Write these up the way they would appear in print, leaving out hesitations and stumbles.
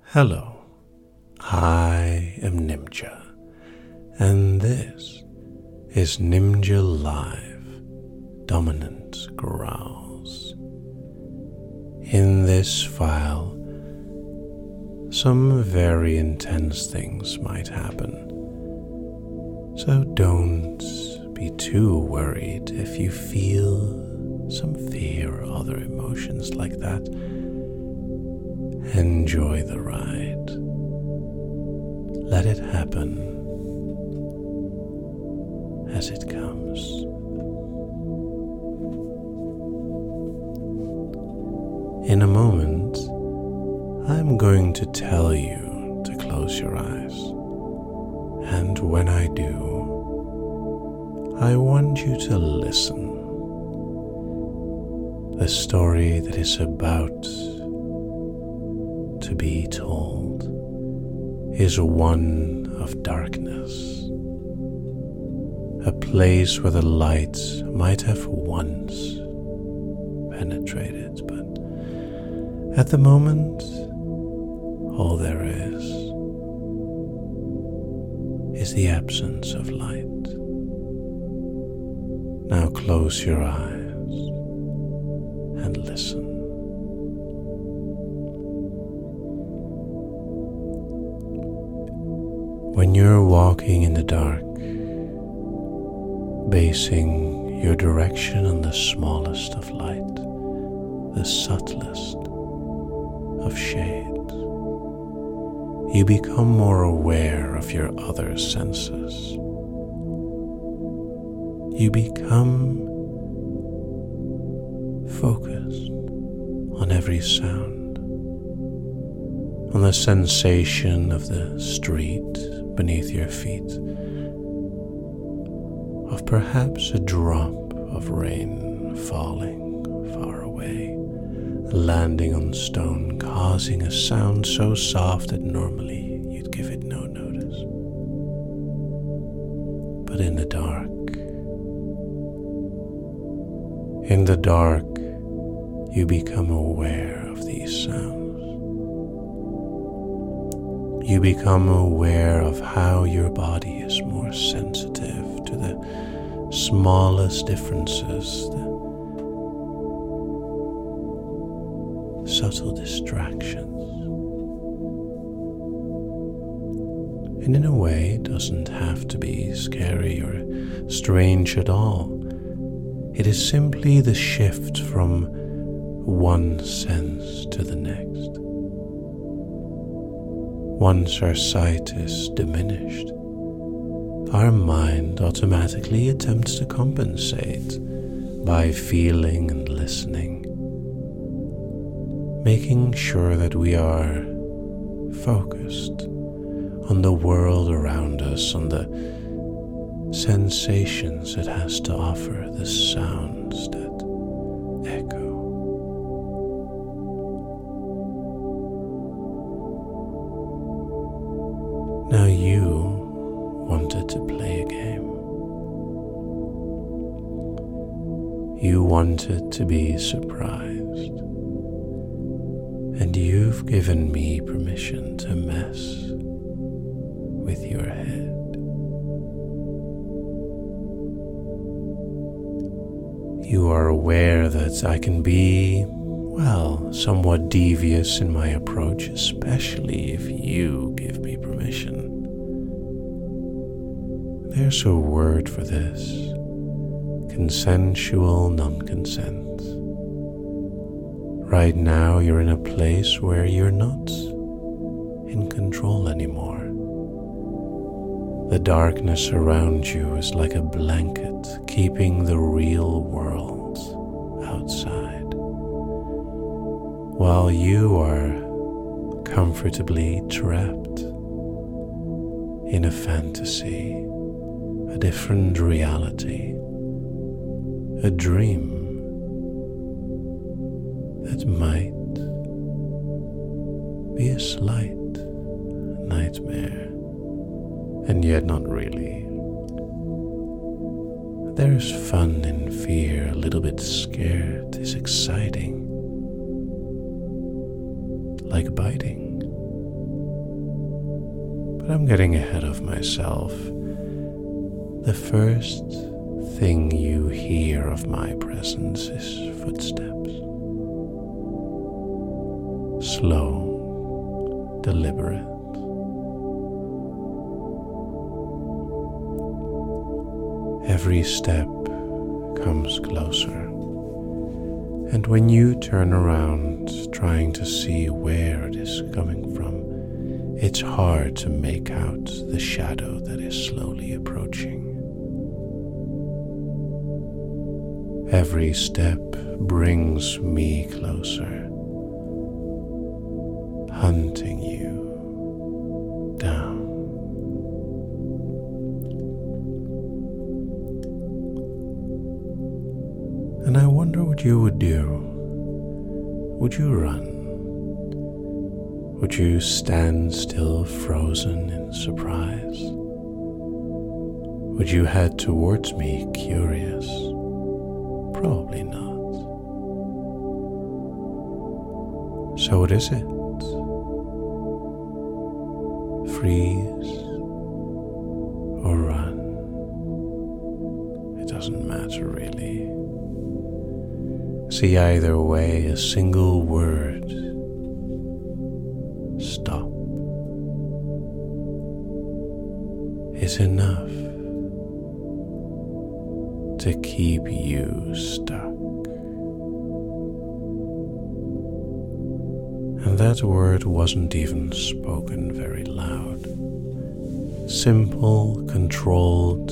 Hello, I am Nimja, and this is Nimja Live Dominant Growls. In this file, some very intense things might happen, so don't be too worried if you feel some fear or other emotions like that. Enjoy the ride. Let it happen as it comes. In a moment, I'm going to tell you to close your eyes. And when I do, I want you to listen. The story that is about to be told is one of darkness, a place where the light might have once penetrated, but at the moment, all there is the absence of light. Now close your eyes and listen. When you're walking in the dark, basing your direction on the smallest of light, the subtlest of shades, you become more aware of your other senses. You become focused on every sound, on the sensation of the street beneath your feet, of perhaps a drop of rain falling far away, landing on stone, causing a sound so soft that normally you'd give it no notice. But in the dark, you become aware of these sounds. You become aware of how your body is more sensitive to the smallest differences, the subtle distractions. And in a way, it doesn't have to be scary or strange at all. It is simply the shift from one sense to the next. Once our sight is diminished, our mind automatically attempts to compensate by feeling and listening, making sure that we are focused on the world around us, on the sensations it has to offer, the sounds that echo. Now you wanted to play a game. You wanted to be surprised. And you've given me permission to mess with your head. You are aware that I can be, somewhat devious in my approach, especially if you give me permission. There's a word for this: consensual non-consent. Right now, you're in a place where you're not in control anymore. The darkness around you is like a blanket keeping the real world outside, while you are comfortably trapped in a fantasy, a different reality, a dream that might be a slight nightmare, and yet not really. There's fun in fear, a little bit scared is exciting, like biting But I'm getting ahead of myself. The first thing you hear of my presence is footsteps. Slow, deliberate. Every step comes closer, and when you turn around trying to see where it is coming from, it's hard to make out the shadow that is slowly approaching. Every step brings me closer, hunting you down. And I wonder what you would do. Would you run? Would you stand still, frozen in surprise? Would you head towards me, curious? Probably not. So what is it? Freeze or run? It doesn't matter really. See, either way, a single word, stop, is enough to keep you stuck. And that word wasn't even spoken very loud. Simple, controlled.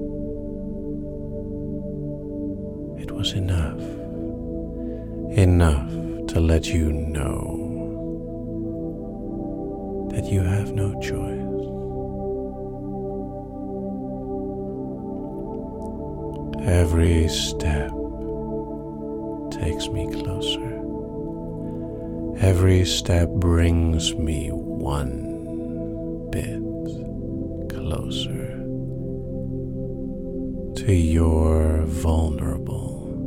It was enough. Enough to let you know that you have no choice. Every step takes me closer. Every step brings me one bit closer to your vulnerable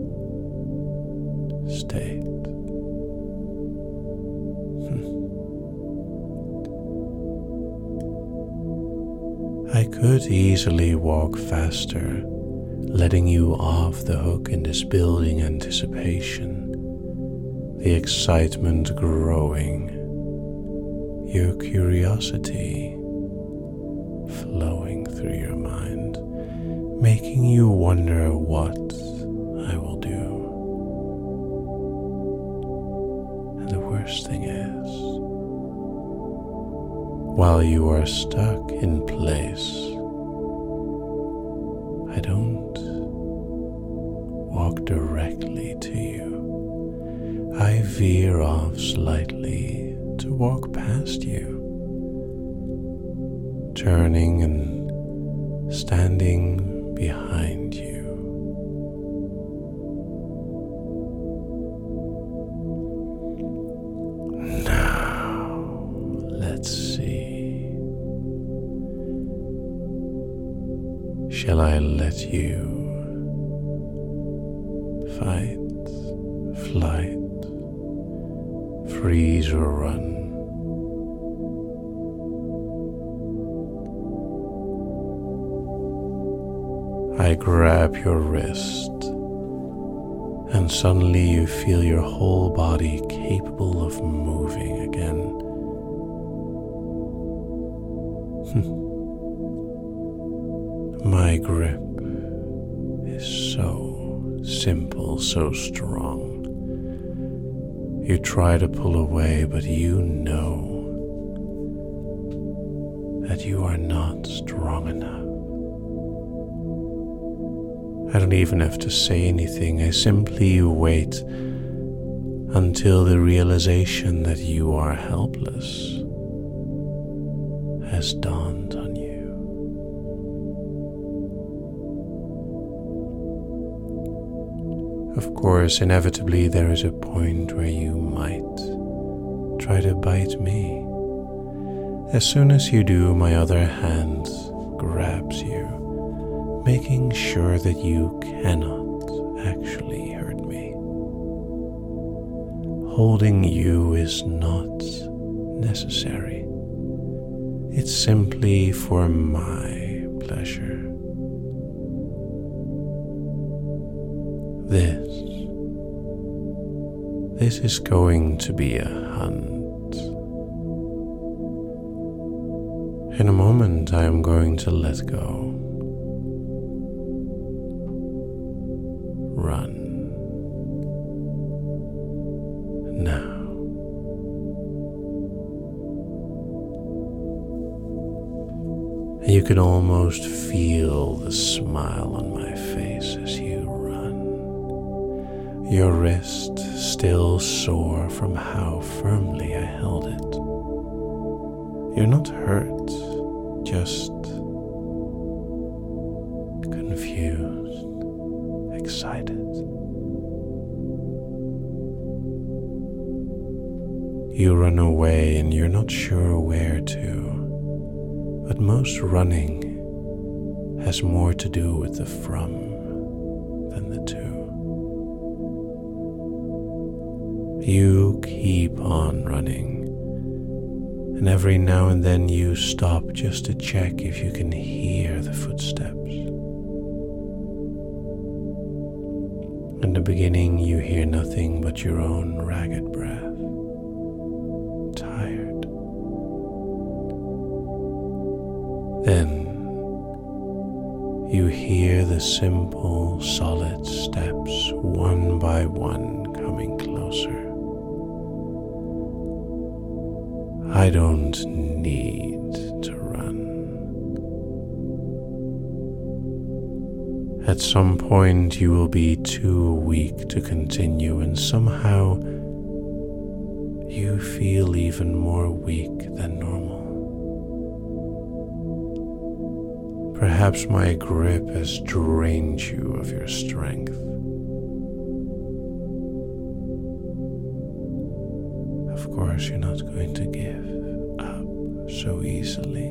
state. I could easily walk faster, letting you off the hook in this building anticipation, the excitement growing, your curiosity flowing through your mind, making you wonder what I will do. And the worst thing is, while you are stuck in place, I don't walk directly to you. I veer off slightly to walk past you, turning and standing behind you. Now, let's see. Shall I let you fight, flight, freeze or run? I grab your wrist, and suddenly you feel your whole body capable of moving again. My grip is so simple, so strong. You try to pull away, but you know that you are not strong enough. I don't even have to say anything. I simply wait until the realization that you are helpless has dawned on you. Of course, inevitably there is a point where you might try to bite me. As soon as you do, my other hand grabs you, making sure that you cannot actually hurt me. Holding you is not necessary. It It's simply for my pleasure. This is going to be a hunt. In a moment, I am going to let go. Run. Now. And you can almost feel the smile on my face as you run. Your wrist still sore from how firmly I held it. You're not hurt, just confused, excited. You run away and you're not sure where to, but most running has more to do with the from than the to. You keep on running, and every now and then you stop just to check if you can hear the footsteps. In the beginning, you hear nothing but your own ragged breath. Tired. Then you hear the simple, solid steps one by one coming closer. I don't need to run. At some point you will be too weak to continue, and somehow you feel even more weak than normal. Perhaps my grip has drained you of your strength. Of course, you're not going to give up so easily.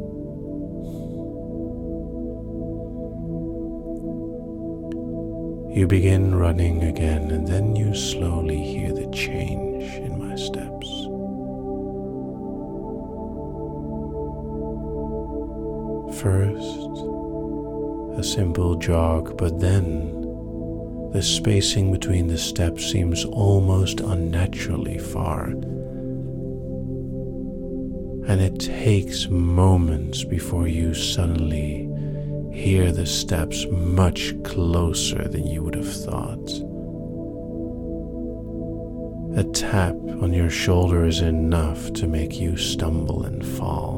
You begin running again, and then you slowly hear the change in my steps. First, a simple jog, but then the spacing between the steps seems almost unnaturally far. And it takes moments before you suddenly hear the steps much closer than you would have thought. A tap on your shoulder is enough to make you stumble and fall.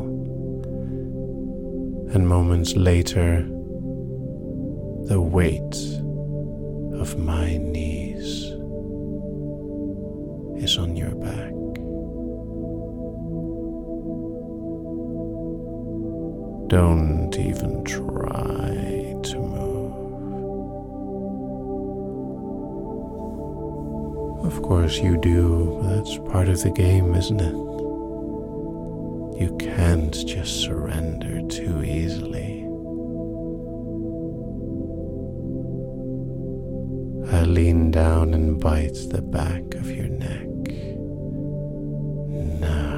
And moments later, the weight of my knees is on your back. Don't even try to move. Of course you do, but that's part of the game, isn't it? You can't just surrender too easily. I lean down and bite the back of your neck. Now.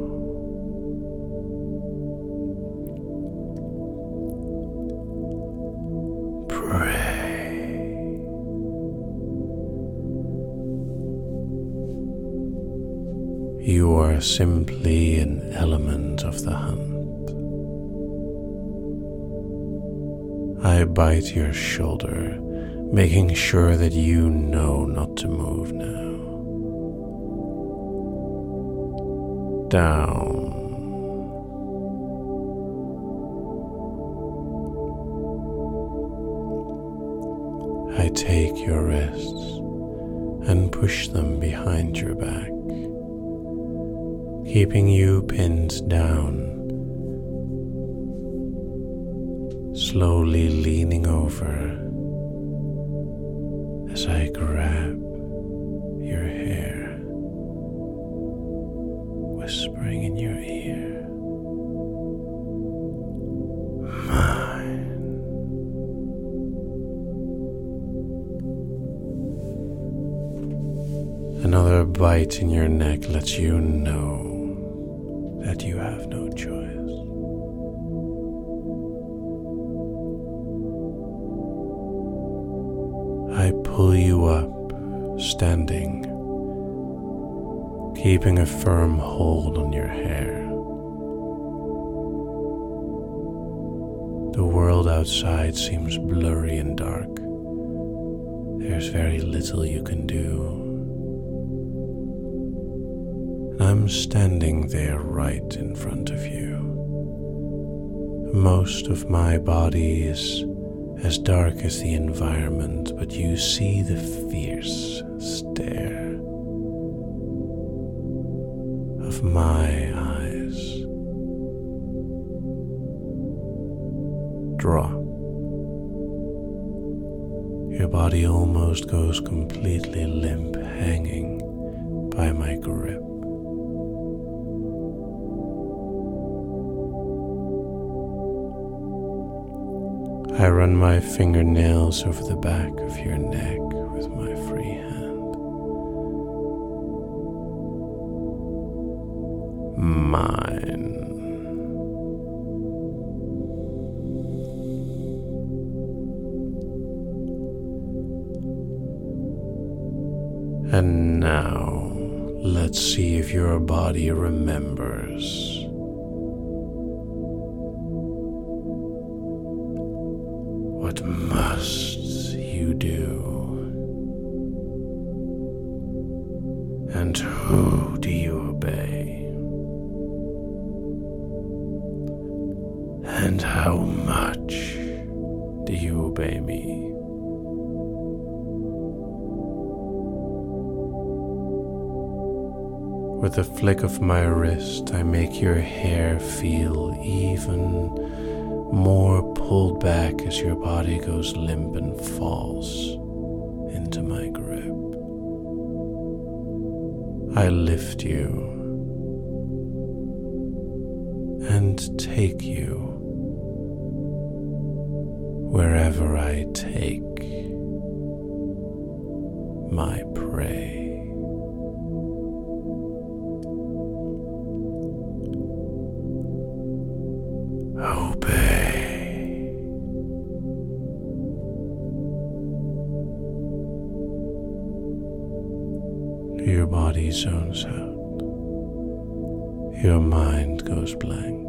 You are simply an element of the hunt. I bite your shoulder, making sure that you know not to move now. Down. I take your wrists and push them behind your back, keeping you pinned down, slowly leaning over as I grab your hair, whispering in your ear, mine. Another bite in your neck lets you know that you have no choice. pull you up, standing, keeping a firm hold on your hair. The world outside seems blurry and dark. There's very little you can do. And I'm standing there right in front of you. Most of my body is as dark as the environment, but you see the fierce stare of my eyes. Drop. Your body almost goes completely limp, hanging by my grip. I run my fingernails over the back of your neck with my free hand. Mine. And now, let's see if your body remembers. What must you do? And who do you obey? And how much do you obey me? With a flick of my wrist, I make your hair feel even more pulled back as your body goes limp and falls into my grip. I lift you and take you wherever I take my prey. Obey. Your body zones out. Your mind goes blank.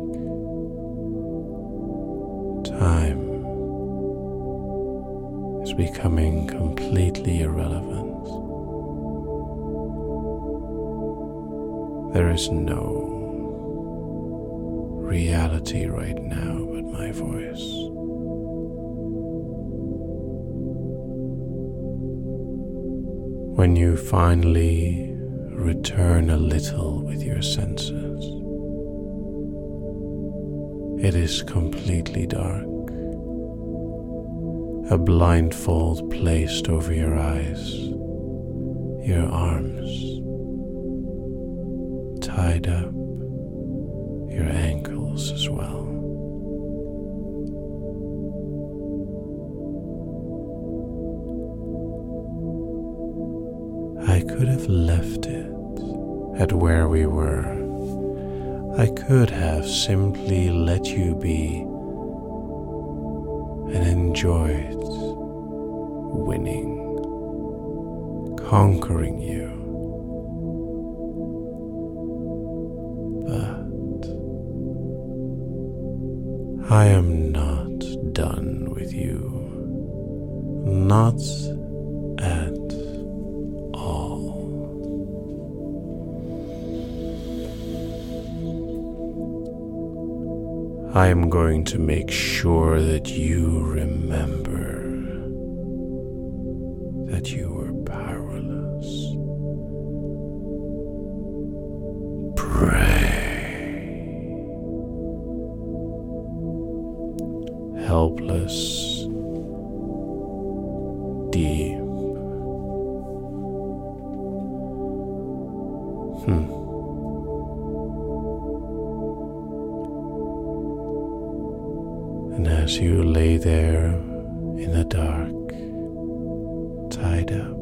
Time is becoming completely irrelevant. There is no reality right now but my voice. When you finally return a little with your senses, it is completely dark. A blindfold placed over your eyes, your arms tied up, your ankles as well. I could have left it at where we were. I could have simply let you be and enjoyed winning, conquering you. But I am not done with you. Not at all. I am going to make sure that you remember that you were powerless. Prey. Helpless. Deep. And as you lay there in the dark, tied up,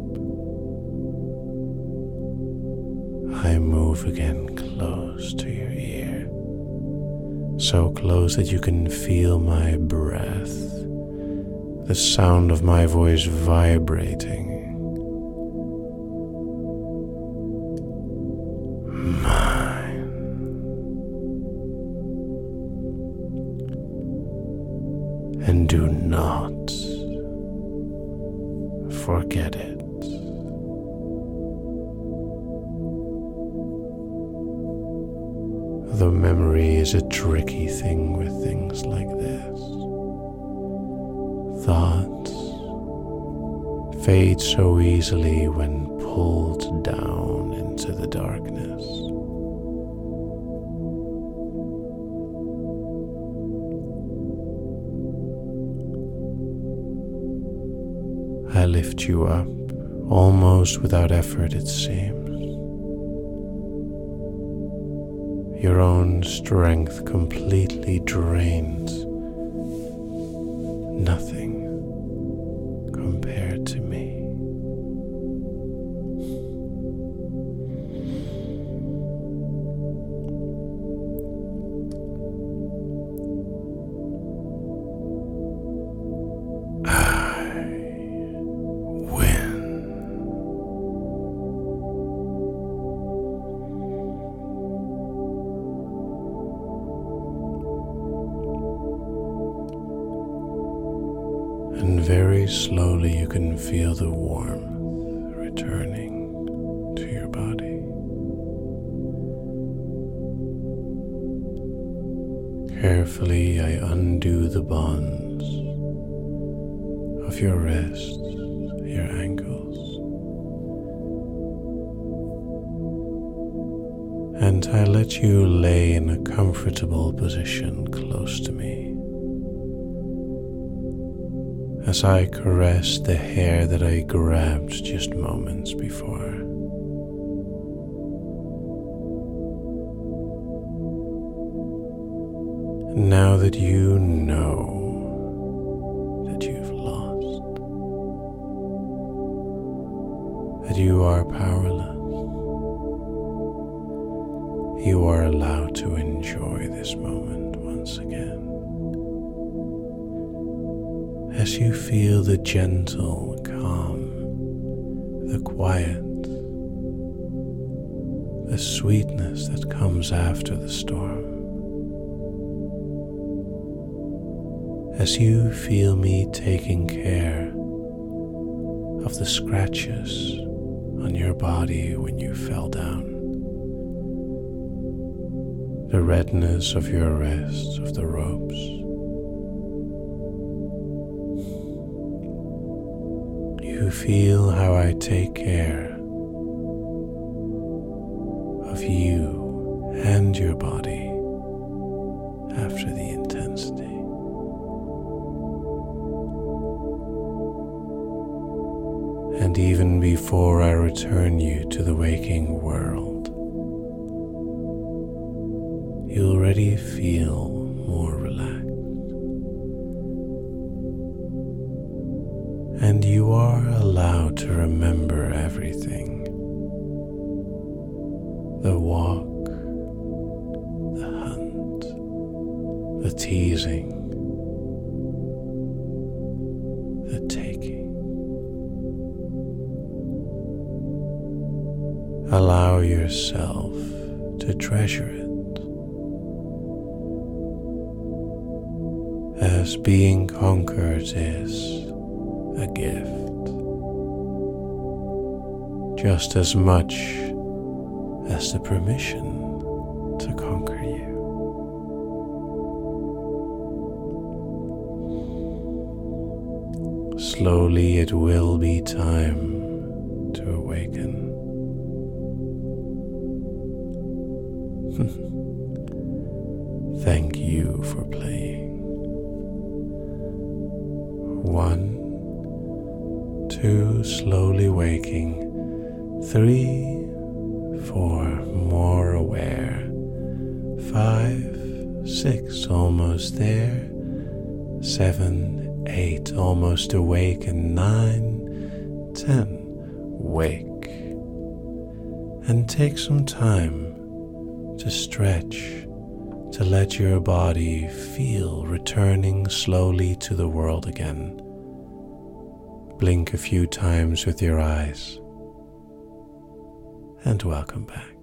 I move again close to your ear, so close that you can feel my breath, the sound of my voice vibrating. Mine. And do not forget it. The memory is a tricky thing with things like this. Thoughts fade so easily when pulled down into the darkness. I lift you up, almost without effort it seems. Your own strength completely drains. Nothing compared to me. And very slowly you can feel the warmth returning to your body. Carefully I undo the bonds of your wrists, your ankles, and I let you lay in a comfortable position close to me. As I caress the hair that I grabbed just moments before. Now that you know that you've lost, that you are powerless, you are allowed to enjoy this moment once again. As you feel the gentle calm, the quiet, the sweetness that comes after the storm. As you feel me taking care of the scratches on your body when you fell down, the redness of your wrists of the ropes, you feel how I take care of you and your body after the intensity. And even before I return you to the waking world, you already feel more relaxed. And you are allowed to remember everything. The walk, the hunt, the teasing, the taking. Allow yourself to treasure it, as being conquered is a gift, just as much as the permission to conquer you. Slowly it will be time to awaken. Thank you for playing. 1, 2, slowly waking. 3, 4, more aware. 5, 6, almost there. 7, 8, almost awake. And 9, 10, wake. And take some time to stretch, to let your body feel returning slowly to the world again, blink a few times with your eyes, and welcome back.